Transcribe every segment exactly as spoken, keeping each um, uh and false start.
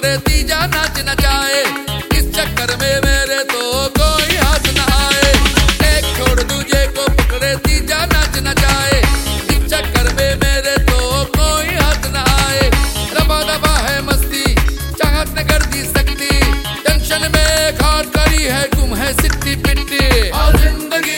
पकड़े तीजा नाच नचाए, इस चक्कर में मेरे तो कोई हाथ न आए। एक छोड़ दूजे को पकड़े तीजा नाच नचाए, इस चक्कर में मेरे तो कोई हाथ न आए। रफा दफा है मस्ती, चाहत ने कर दी सकती, टेंशन में खाट करी है, गुम है सिट्टी पिट्टी। और जिंदगी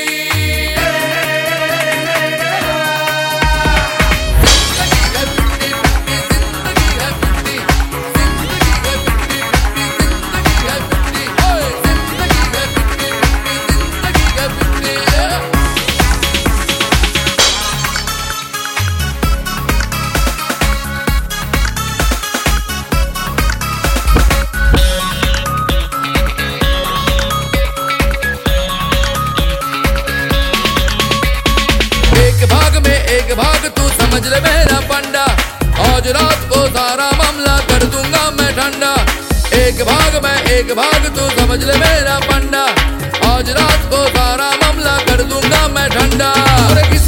एक भाग तू समझ ले मेरा पंडा, आज रात को सारा मामला कर दूंगा मैं ठंडा। एक भाग मैं एक भाग तू समझ ले मेरा पंडा, आज रात को सारा मामला कर दूंगा मैं ठंडा।